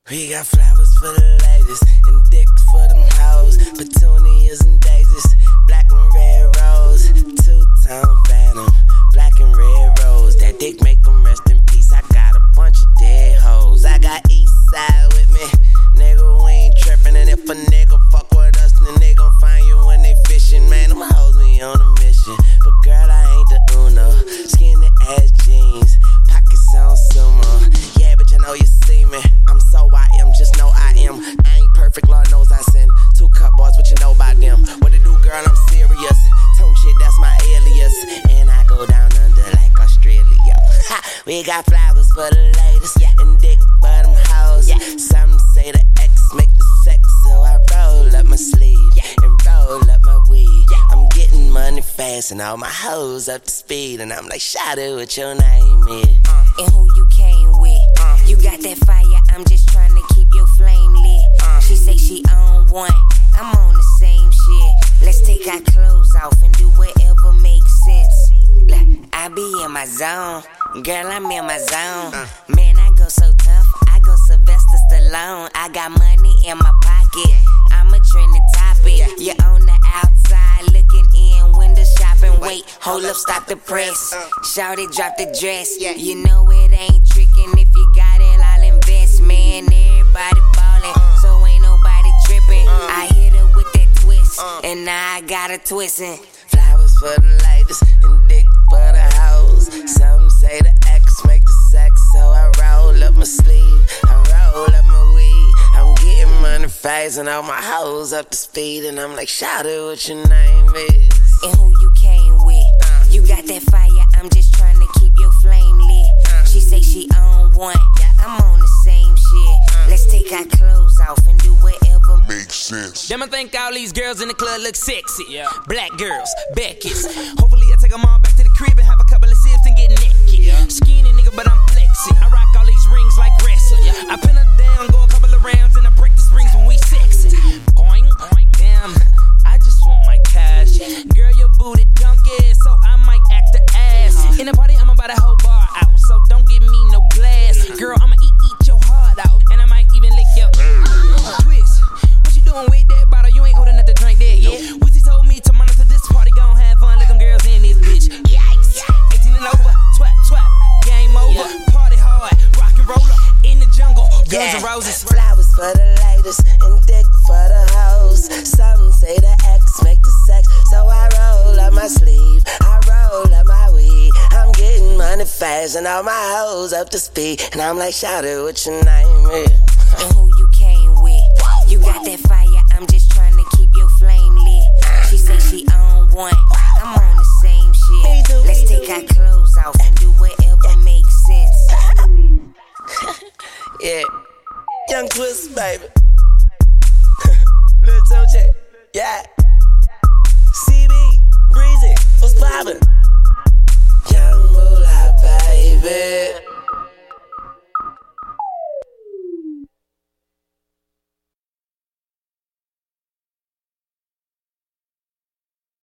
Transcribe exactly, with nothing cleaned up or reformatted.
We got flowers for the ladies and dicks for them hoes. Petunias and daisies, black and red rose. Two-tone phantom, black and red rose. That dick make them rest in peace. I got a bunch of dead hoes. I got east side with me. Nigga, we ain't trippin'. And if a nigga fuck with us, then they gon' find you when they fishing. Man, them hoes me on a mission. But girl, I ain't the Uno. Skinny ass jeans, pockets on sumo. Yeah, but you know you see me. I'm so I am, just know I am. I ain't perfect, Lord knows I sin. Two cup boys, what you know about them? What to do, girl, I'm serious. Tone shit, that's my alias. And I go down under like Australia. Ha, we got flowers for the ladies, yeah, and dick for them hoes. Yeah. Some say the X make the sex, so I roll up my sleeve, yeah, and roll up my weed. Yeah. I'm getting money fast and all my hoes up to speed. And I'm like, shout out what your name is. Uh, and who you came with. Uh, you got that fire, I'm just trying to keep your flame lit. Uh, she say she on one, I'm on the same shit. Let's take our clothes off and do whatever makes sense. Like, I be in my zone, girl, I'm in my zone. Uh, Man, I go so tough, I go Sylvester Stallone. I got money in my pocket, I'm a trending topic. You're on the outside looking in, window shopping. Wait, hold up, stop the press. Shawty, drop the dress. You know it ain't tricking. If you got it, I'll invest. Man, everybody ballin', so ain't nobody tripping. I hit her with that twist, and now I got her twisting. Flowers for the ladies and dick for the hoes. Some say the X make the sex, so I roll up my sleeve, I roll up my weed. I'm getting money fast and all my hoes up to speed. And I'm like, shout out what your name is. And who you came with. Uh, you got that fire, I'm just trying to keep your flame lit. Uh, she say she on one, yeah, I'm on the same shit. Uh, Let's take our clothes off and do whatever makes sense. Them I think all these girls in the club look sexy. Yeah. Black girls, Becky's. Hopefully I take them all back to the crib and have a couple of sips and get naked. Yeah. Skinny nigga, but I'm flexing. I rock all these rings like wrestling. Yeah. I pin her down, go a couple of rounds, and I break the springs when we sexy. Boing, boing, damn. I just want my cash. Girl, your booty donkey, so I might act the ass. In the party, I'ma buy the whole bar out, so don't give me no glass. Girl, I'ma eat, eat your heart out, and I might even lick your twist. What you doing with that bottle? You ain't holding up the drink there yet. Wizzy told me to monitor this party, gon' have fun, let them girls in this bitch. Yikes! eighteen and over, twap, twap, game over. Party hard, rock and roller, in the jungle, Guns N' Roses. Flowers for the ladies and dick for the hoes. Some say the X make the sex, so I roll up my sleeve, I roll up my weed. I'm getting money fast and all my hoes up to speed. And I'm like, shout out what your name is. And who you came with. You got that fire, I'm just trying to keep your flame lit. She say she on one, I'm on the same shit. Let's take our clothes off and do whatever makes sense. Yeah, Young Twist, baby. Little toe check, yeah.